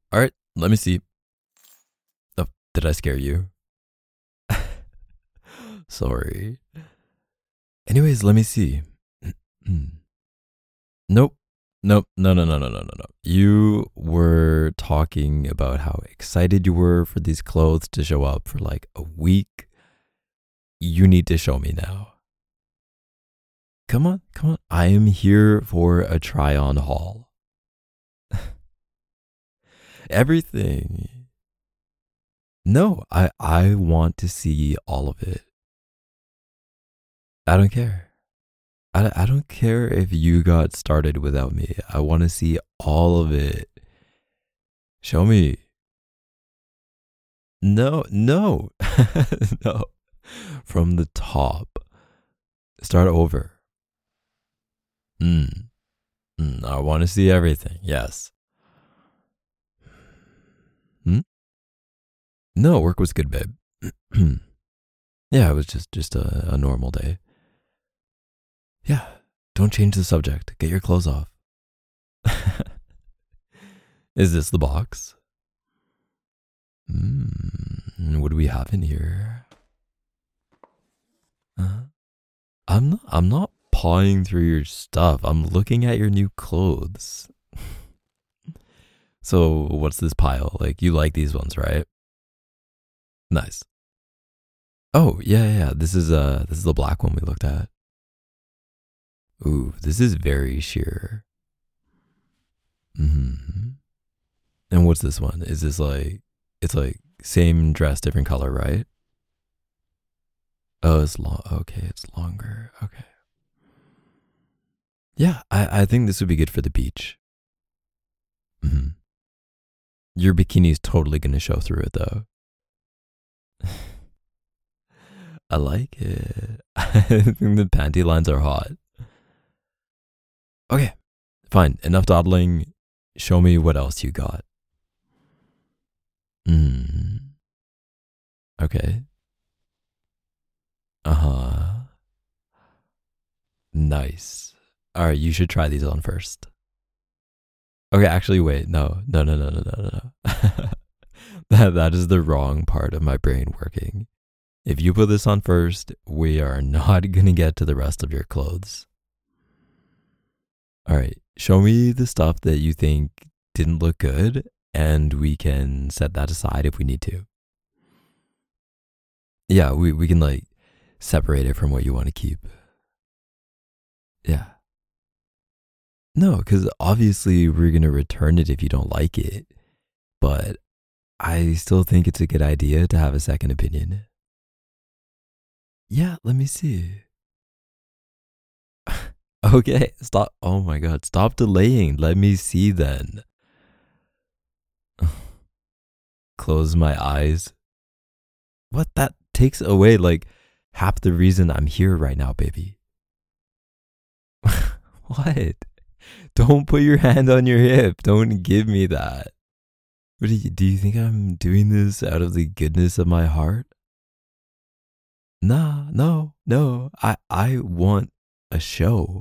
All right, let me see. Oh, did I scare you? Sorry. Anyways, let me see. Nope. Nope. No, no, no, no, no, no, no. You were talking about how excited you were for these clothes to show up for like a week. You need to show me now. Come on, come on. I am here for a try on haul. Everything. No, I want to see all of it. I don't care. I don't care if you got started without me. I want to see all of it. Show me. No, no, no. From the top. Start over. Mm, I want to see everything. Yes. Hmm? No, work was good, babe. Yeah, it was just a normal day. Yeah, don't change the subject. Get your clothes off. Is this the box? What do we have in here? I'm not pawing through your stuff. I'm looking at your new clothes. So what's this pile? Like you like these ones, right? Nice. Oh yeah, yeah. Yeah. This is the black one we looked at. Ooh, this is very sheer. Hmm. And what's this one? Is this like it's like same dress, different color, right? Oh, it's long. Okay, it's longer. Okay. Yeah, I think this would be good for the beach. Hmm. Your bikini is totally gonna show through it though. I like it. I think the panty lines are hot. Okay, fine. Enough dawdling. Show me what else you got. Mm. Okay. Uh huh. Nice. All right, you should try these on first. Okay, actually, wait. No, no, no, no, no, no, no. No. That is the wrong part of my brain working. If you put this on first, we are not gonna get to the rest of your clothes. All right, show me the stuff that you think didn't look good, and we can set that aside if we need to. Yeah, we can like separate it from what you want to keep. Yeah. No, because obviously we're gonna return it if you don't like it, but I still think it's a good idea to have a second opinion. Yeah, let me see. Okay, stop. Oh my god, stop delaying. Let me see then. Close my eyes. What? That takes away like half the reason I'm here right now, baby. What? Don't put your hand on your hip. Don't give me that. Do you think I'm doing this out of the goodness of my heart? Nah, no, no. I want a show.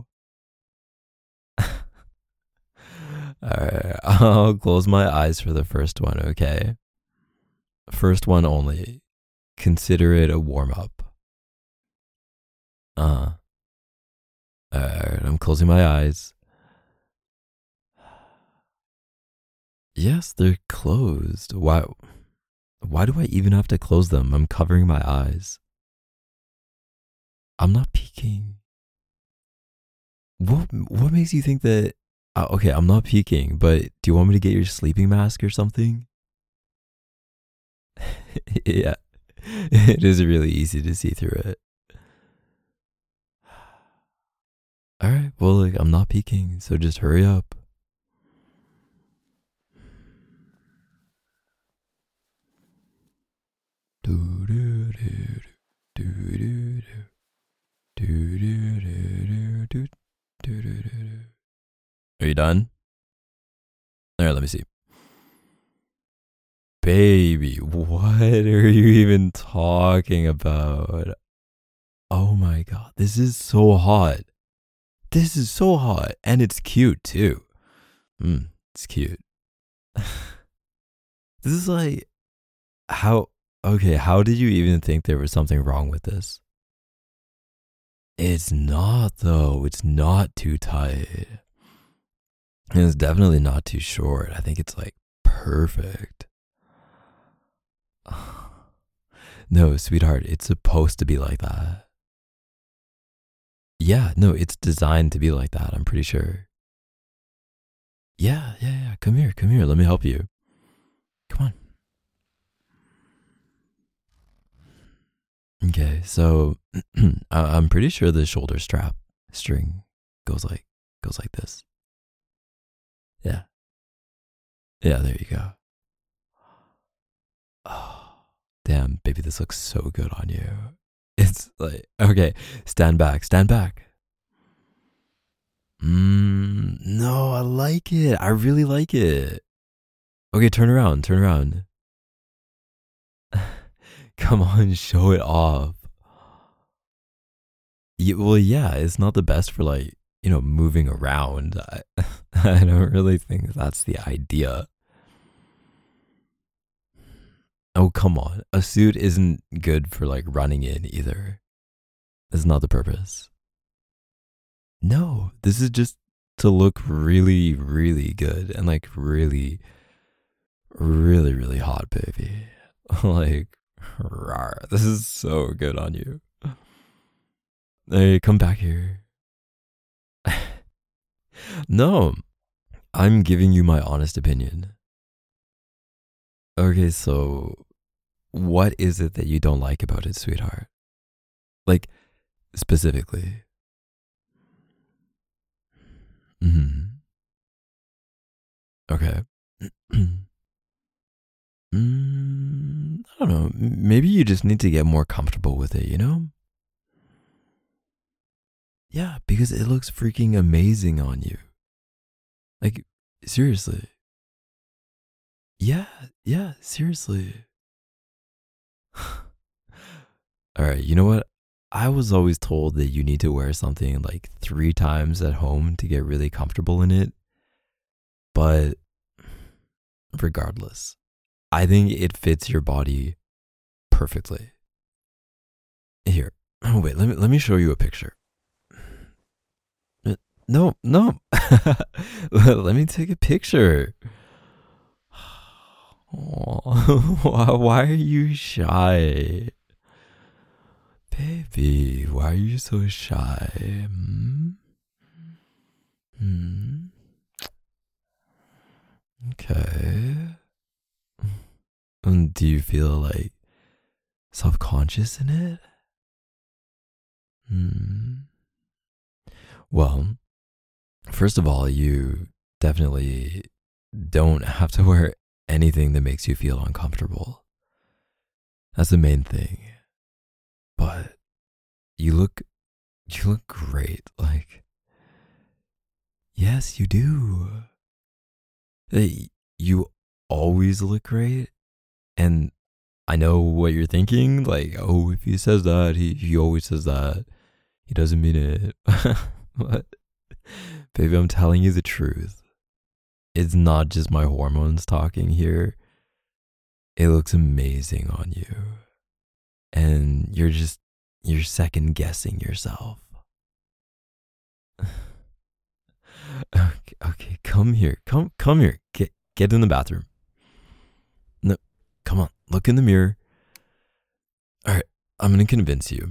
Alright, I'll close my eyes for the first one, okay? First one only. Consider it a warm up. Uh, Alright, I'm closing my eyes. Yes, they're closed. Why do I even have to close them? I'm covering my eyes. I'm not peeking. What makes you think that okay, I'm not peeking, but do you want me to get your sleeping mask or something? Yeah. It is really easy to see through it. All right. Well, like I'm not peeking, so just hurry up. Do do do do do do do do do do do do. Are you done? All right. Let me see. Baby, what are you even talking about? Oh my god, this is so hot. This is so hot, and it's cute too. It's cute. This is like, how, okay, how did you even think there was something wrong with this? It's not, though. It's not too tight. And it's definitely not too short. I think it's like perfect. No, sweetheart, it's supposed to be like that. Yeah, no, it's designed to be like that. I'm pretty sure. Yeah, yeah, yeah. Come here, come here. Let me help you. Come on. Okay, so I'm pretty sure the shoulder strap string goes like this. Yeah, yeah. There you go. Oh, damn, baby, this looks so good on you. It's like, okay, stand back, stand back. No, I like it. I really like it. Okay, turn around, turn around. Come on, show it off. Yeah, well, yeah, it's not the best for like, moving around. I don't really think that's the idea. Oh, come on. A suit isn't good for like running in either. That's not the purpose. No, this is just to look really, really good and like really, really, really hot, baby. Like, rawr, this is so good on you. Hey, come back here. No, I'm giving you my honest opinion. Okay, so what is it that you don't like about it, sweetheart? Like, specifically. Okay. I don't know. Maybe you just need to get more comfortable with it, you know? Yeah, because it looks freaking amazing on you. Like, seriously. Yeah, yeah, seriously. All right, you know what? I was always told that you need to wear something like 3 times at home to get really comfortable in it. But regardless, I think it fits your body perfectly. Here, oh wait, let me show you a picture. No, no. Let me take a picture. Oh, why are you shy? Baby, why are you so shy? Hmm? Okay. Do you feel like self-conscious in it? Hmm. Well, first of all, you definitely don't have to wear anything that makes you feel uncomfortable. That's the main thing. But you look great. Like, yes, you do. Hey, you always look great. And I know what you're thinking. Like, oh, if he says that, he always says that. He doesn't mean it. But, baby, I'm telling you the truth. It's not just my hormones talking here. It looks amazing on you. And you're second guessing yourself. Okay, come here. Come here. Get in the bathroom. No, come on. Look in the mirror. All right, I'm going to convince you.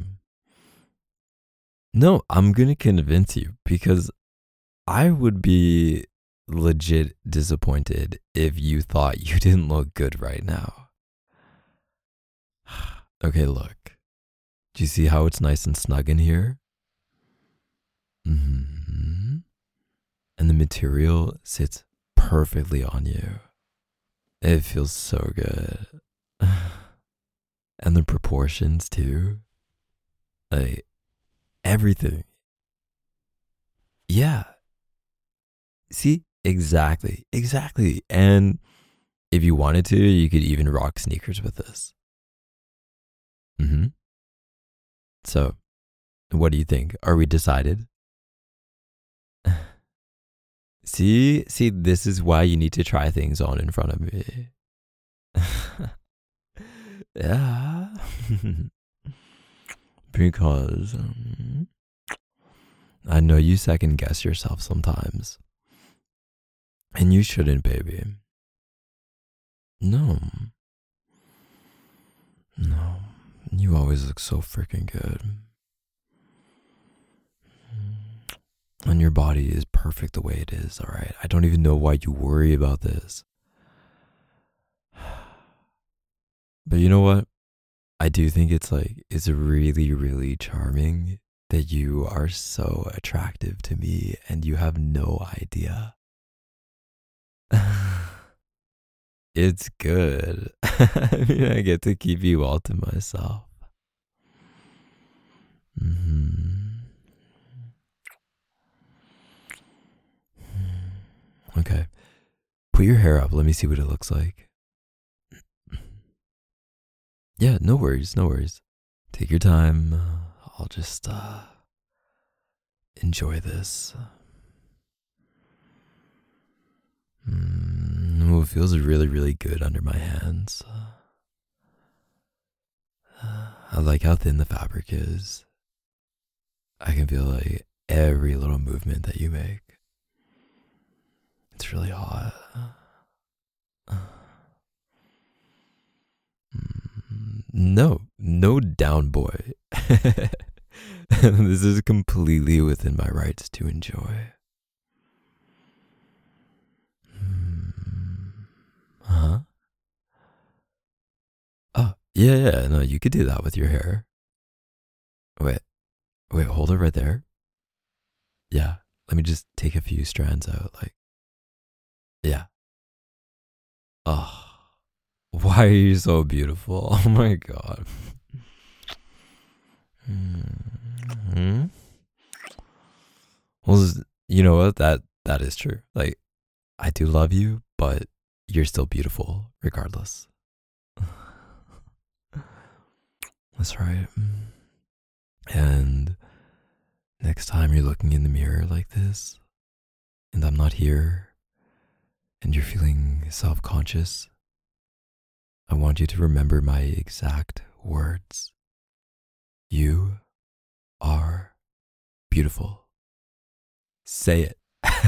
No, I'm going to convince you because I would be legit disappointed if you thought you didn't look good right now. Okay, look. Do you see how it's nice and snug in here? And the material sits perfectly on you. It feels so good. And the proportions too. Like, everything. Yeah. See? Exactly. Exactly. And if you wanted to, you could even rock sneakers with this. So, what do you think? Are we decided? See, this is why you need to try things on in front of me. Yeah. Because I know you second guess yourself sometimes. And you shouldn't, baby. No. No. You always look so freaking good. And your body is perfect the way it is, alright? I don't even know why you worry about this. But you know what? I do think it's really, really charming that you are so attractive to me and you have no idea. It's good. I mean, I get to keep you all to myself. hmm Okay. Put your hair up. Let me see what it looks like. Yeah, no worries, no worries. Take your time. I'll just enjoy this. It feels really, really good under my hands. I like how thin the fabric is. I can feel like every little movement that you make. It's really hot. No, no down boy. This is completely within my rights to enjoy. Huh? Oh, yeah, no, you could do that with your hair. Wait, hold it right there. Yeah, let me just take a few strands out, like, yeah. Oh, why are you so beautiful? Oh my god. hmm Well, you know what? That is true. Like, I do love you, but you're still beautiful regardless. That's right. And next time you're looking in the mirror like this, and I'm not here, and you're feeling self conscious, I want you to remember my exact words. You are beautiful. Say it.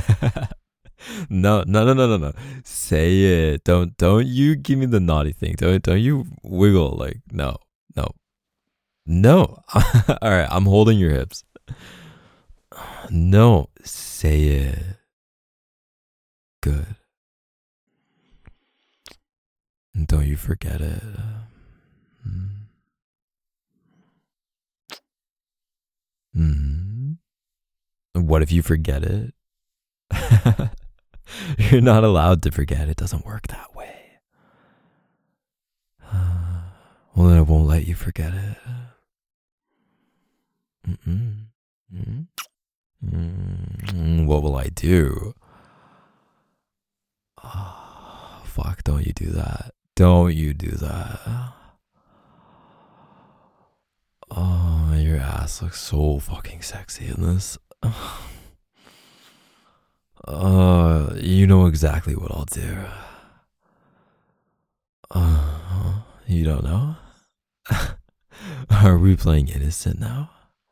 No. Say it. Don't you give me the naughty thing. Don't you wiggle like no. No. All right, I'm holding your hips. No, say it. Good. Don't you forget it. Mm-hmm. What if you forget it? You're not allowed to forget. It doesn't work that way. Well, then I won't let you forget it. What will I do? Oh, fuck, don't you do that. Don't you do that. Oh, your ass looks so fucking sexy in this. You know exactly what I'll do. You don't know? Are we playing innocent now?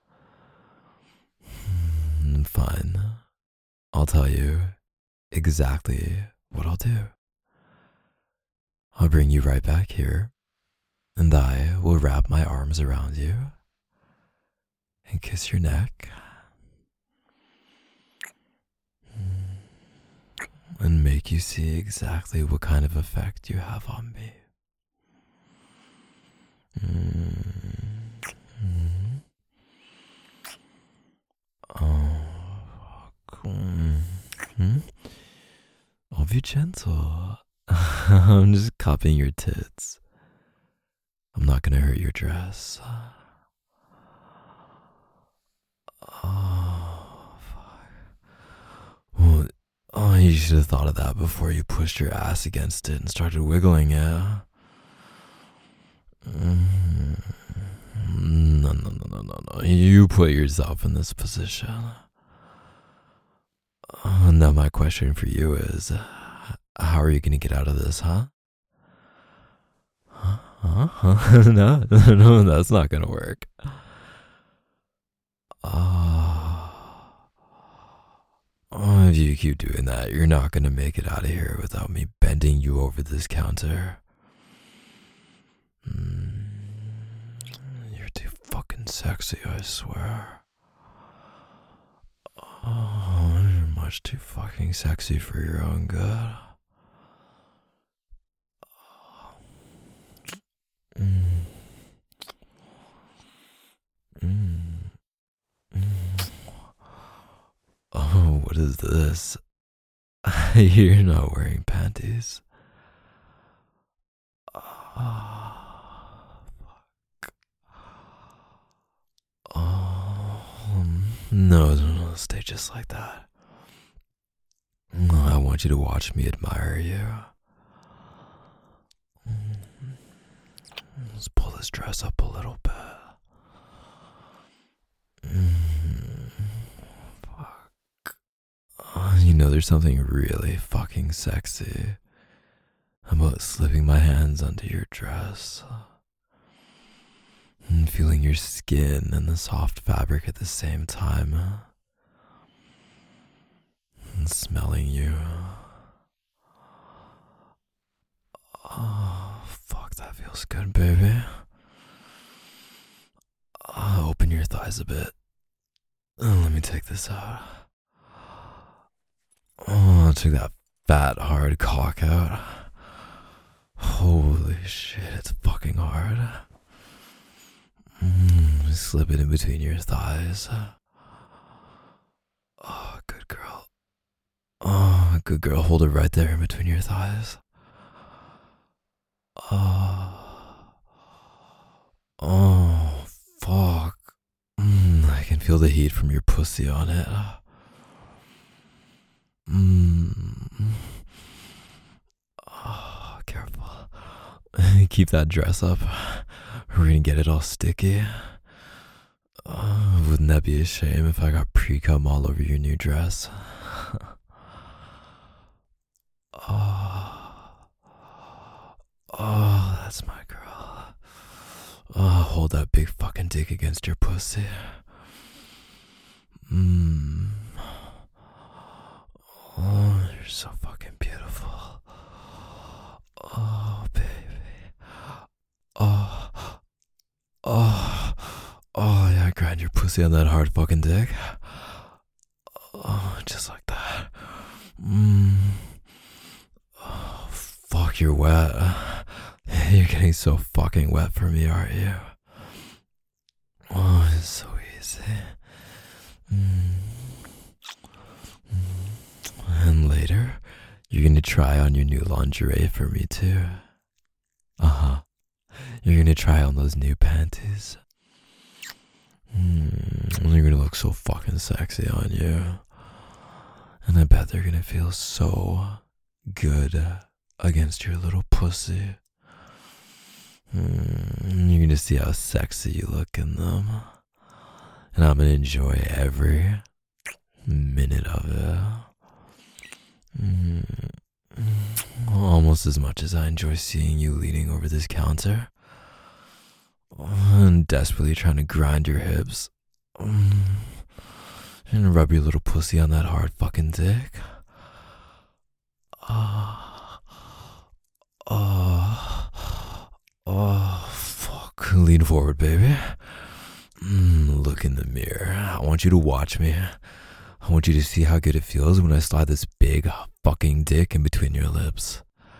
Fine. I'll tell you exactly what I'll do. I'll bring you right back here, and I will wrap my arms around you and kiss your neck and make you see exactly what kind of effect you have on me. I'll be gentle. I'm just cupping your tits. I'm not gonna hurt your dress. Oh, fuck. Well, you should have thought of that before you pushed your ass against it and started wiggling it. No. You put yourself in this position. Now my question for you is, how are you gonna get out of this, huh? Huh? No, no, that's not gonna work. If you keep doing that, you're not gonna make it out of here without me bending you over this counter. You're too fucking sexy, I swear. You're much too fucking sexy for your own good. Mm. Mm. Mm. Oh, what is this? You're not wearing panties. No, no, no, stay just like that. I want you to watch me admire you. Let's pull this dress up a little bit. Fuck. You know, there's something really fucking sexy about slipping my hands under your dress and feeling your skin and the soft fabric at the same time and smelling you. Oh, fuck, that feels good, baby. Open your thighs a bit. Let me take this out. Oh, took that fat, hard cock out. Holy shit, it's fucking hard. Slip it in between your thighs. Oh, good girl. Oh, good girl. Hold it right there in between your thighs. Oh, fuck. I can feel the heat from your pussy on it. Oh, careful. Keep that dress up. We're gonna get it all sticky. Wouldn't that be a shame if I got pre-cum all over your new dress? Oh, that's my girl. Hold that big fucking dick against your pussy. Oh, you're so fucking beautiful. Oh, baby. Oh, oh, oh, yeah, grind your pussy on that hard fucking dick. Oh, just like that. Oh, fuck, you're wet. You're getting so fucking wet for me, aren't you? Oh, it's so easy. And later, you're gonna try on your new lingerie for me too. You're gonna try on those new panties. They're gonna look so fucking sexy on you. And I bet they're gonna feel so good against your little pussy. You're gonna see how sexy you look in them. And I'm gonna enjoy every minute of it. Almost as much as I enjoy seeing you leaning over this counter and desperately trying to grind your hips and rub your little pussy on that hard fucking dick. Oh, fuck. Lean forward, baby. Look in the mirror. I want you to watch me. I want you to see how good it feels when I slide this big fucking dick in between your lips.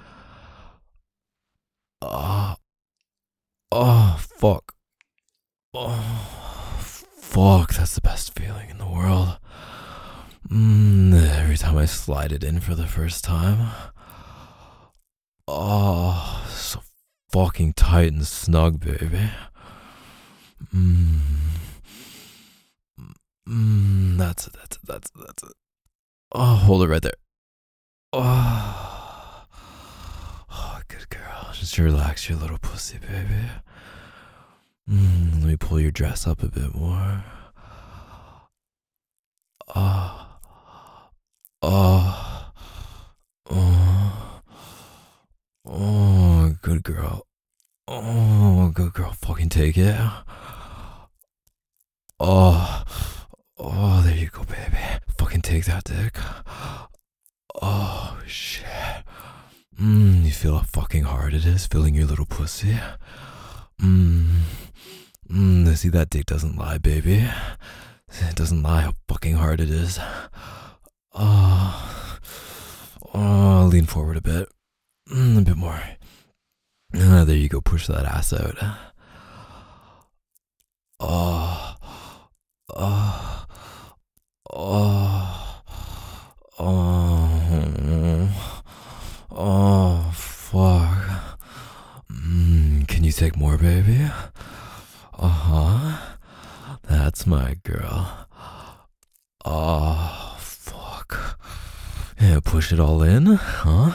Oh, fuck. Oh, fuck. That's the best feeling in the world. Every time I slide it in for the first time. Oh, so fucking tight and snug, baby. That's it. Oh, hold it right there. Oh, good girl. Just relax your little pussy, baby. Let me pull your dress up a bit more. Oh, good girl. Oh, good girl, fucking take it. Oh, oh, there you go, baby. Fucking take that dick. Oh, shit. You feel how fucking hard it is filling your little pussy? See, that dick doesn't lie, baby. It doesn't lie how fucking hard it is. Lean forward a bit. A bit more. There you go, push that ass out. Oh, oh, oh, oh, fuck. Can you take more, baby? That's my girl. Oh, fuck. Yeah, push it all in, huh?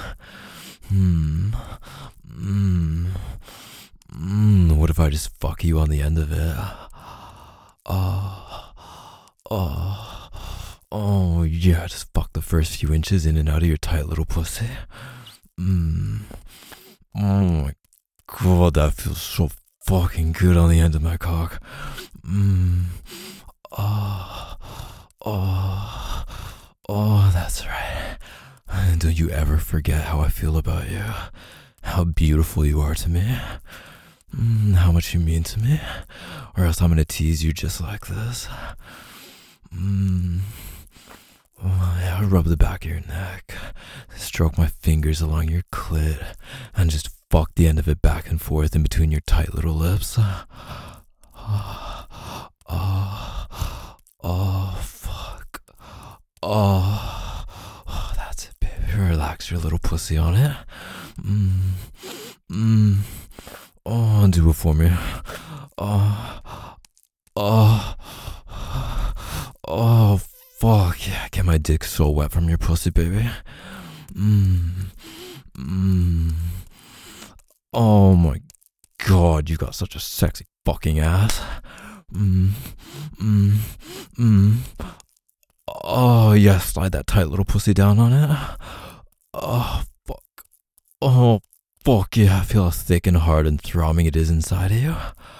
What if I just fuck you on the end of it? Oh, yeah, just fuck the first few inches in and out of your tight little pussy. Oh my god, that feels so fucking good on the end of my cock. That's right. Don't you ever forget how I feel about you. How beautiful you are to me. How much you mean to me. Or else I'm gonna tease you just like this. Yeah, rub the back of your neck. Stroke my fingers along your clit. And just fuck the end of it back and forth in between your tight little lips. Fuck. That's it, baby. Relax your little pussy on it. Do it for me. Fuck yeah. Get my dick so wet from your pussy, baby. Oh my god, you got such a sexy fucking ass. Oh yeah, slide that tight little pussy down on it. Oh fuck. Oh fuck yeah, I feel how thick and hard and throbbing it is inside of you.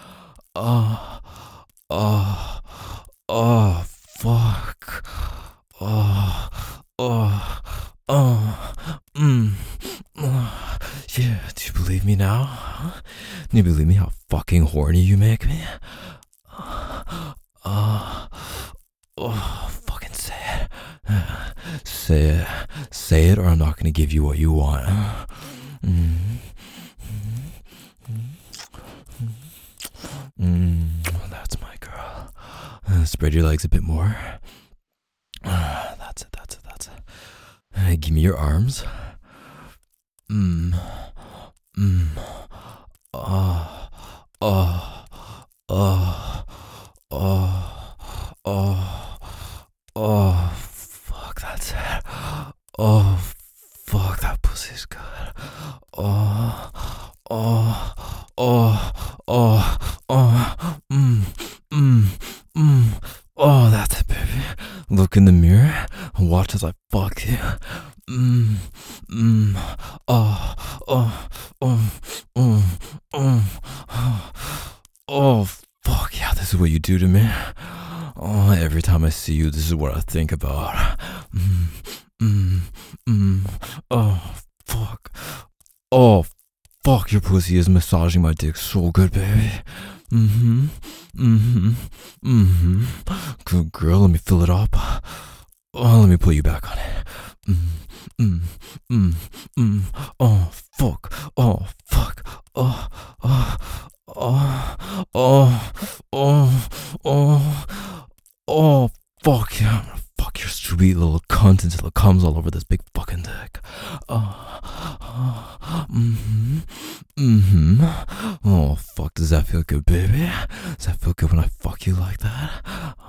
Fuck. Yeah, do you believe me now? Huh? Do you believe me how fucking horny you make me? Fucking say it. Say it or I'm not gonna give you what you want. That's my girl. Spread your legs a bit more. That's it. Give me your arms. Fuck, that's it. Fuck, that pussy's good. That's it, baby. Look in the mirror and watch as I fuck you. Fuck yeah, this is what you do to me. Every time I see you, this is what I think about. Fuck. Fuck, your pussy is massaging my dick so good, baby. Good girl, let me fill it up. Let me put you back on it. Fuck. Fuck yeah, I'm gonna fuck your sweet little cunt until it comes all over this big fucking dick. Fuck, does that feel good, baby? Does that feel good when I fuck you like that?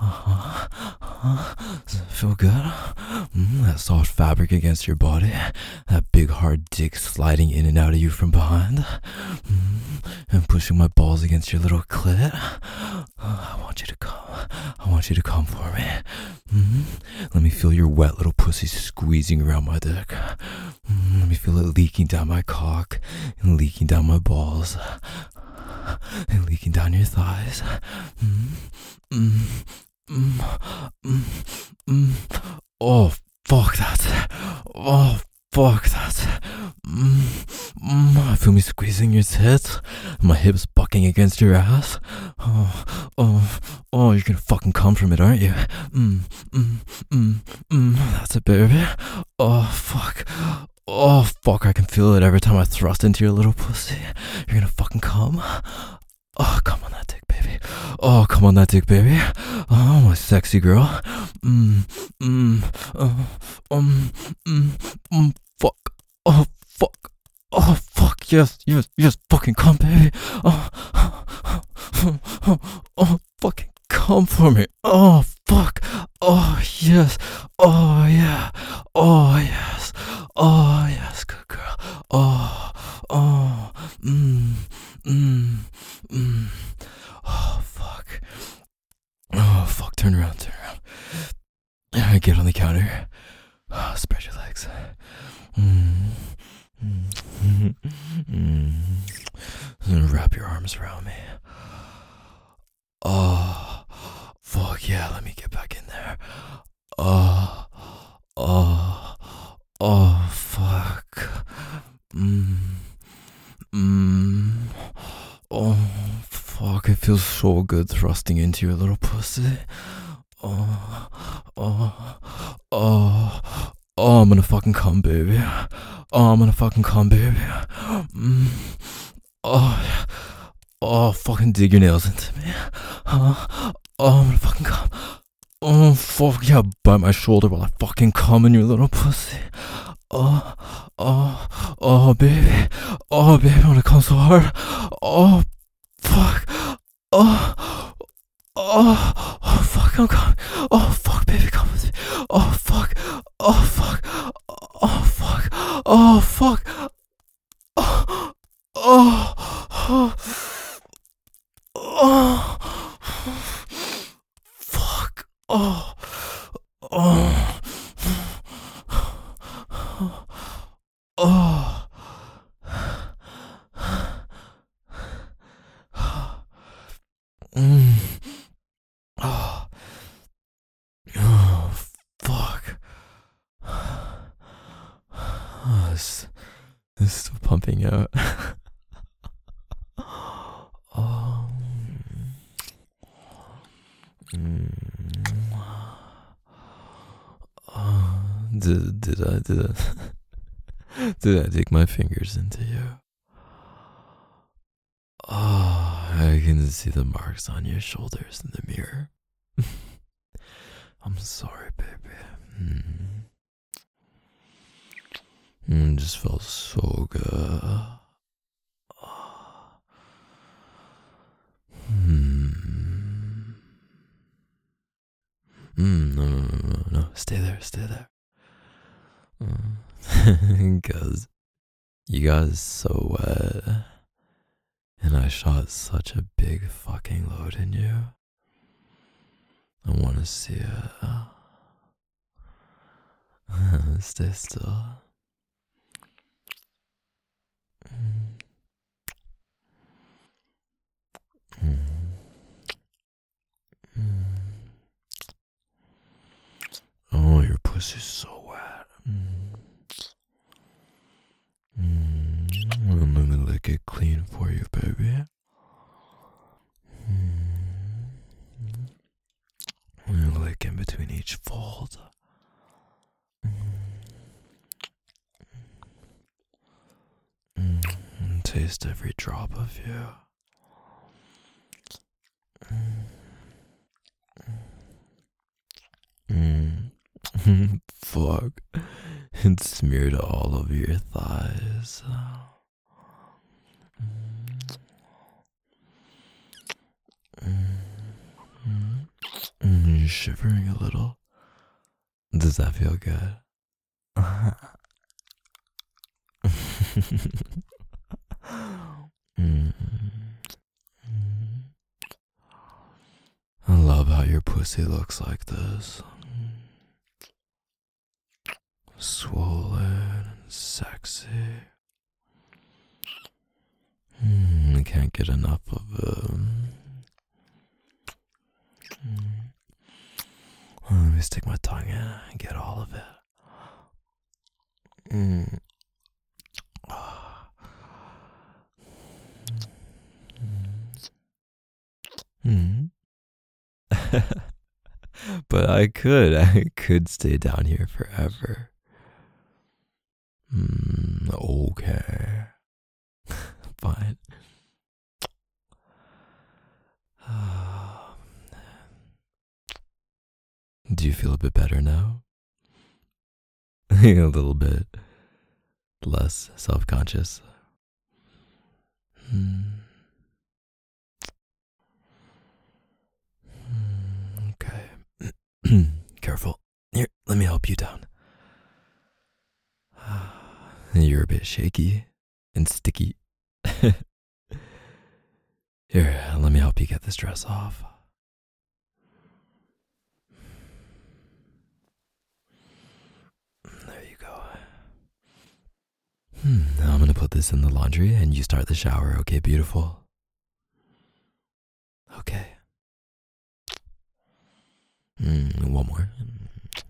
Does that feel good? That soft fabric against your body, that big hard dick sliding in and out of you from behind, and pushing my balls against your little clit. I want you to come. I want you to come for me. Let me feel your wet little pussy squeezing around my dick. Let me feel it leaking down my cock and leaking down my balls. leaking down your thighs. Mm, mm, mm, mm, mm. Oh, fuck that. Oh, fuck that. I feel me squeezing your tits. My hips bucking against your ass. Oh, you're gonna fucking come from it, aren't you? That's it, baby. Oh, fuck. Oh, fuck, I can feel it every time I thrust into your little pussy. You're gonna fucking come. Oh, come on that dick, baby. Oh, come on that dick, baby. Oh, my sexy girl. Fuck. Oh, fuck. Oh, fuck. Yes, fucking come, baby. Oh, fucking come for me. Oh, fuck. Oh, yes. Oh, yeah. Oh, yes. Oh, yes, good girl. Oh, oh, Oh, fuck. Oh, fuck. Turn around. Get on the counter. Spread your legs. Wrap your arms around me. Oh, fuck yeah, let me get back in there. Oh, fuck. Oh, fuck, it feels so good thrusting into your little pussy. I'm gonna fucking come, baby. I'm gonna fucking come, baby. Fucking dig your nails into me. I'm gonna fucking come. Oh, fuck yeah, bite my shoulder while I fucking come in your little pussy. Baby. Oh, baby, I'm gonna come so hard. Oh, fuck. Fuck, I'm coming. Oh, fuck, baby, come with me. Oh, fuck. Oh, fuck. Oh, fuck. Oh, fuck. Fuck. Fuck. It's still pumping out. Did I dig my fingers into you? Oh, I can see the marks on your shoulders in the mirror. I'm sorry, baby. It just felt so good. No. Stay there. Because you got so wet. And I shot such a big fucking load in you. I want to see it. Stay still. Oh, your pussy's so wet. I'm gonna lick it clean for you, baby. I'm gonna lick in between each fold. And taste every drop of you. Fuck. It's smeared all over your thighs. You're shivering a little. Does that feel good? I love how your pussy looks like this. Swollen and sexy. can't get enough of Let me stick my tongue in and get all of it. Mm. Mm. But I could stay down here forever. Okay. Fine. Do you feel a bit better now? A little bit less self-conscious. Okay. Careful. Here, let me help you down. You're a bit shaky and sticky. Here, let me help you get this dress off. There you go. Now I'm gonna put this in the laundry and you start the shower, okay, beautiful? Okay. One more.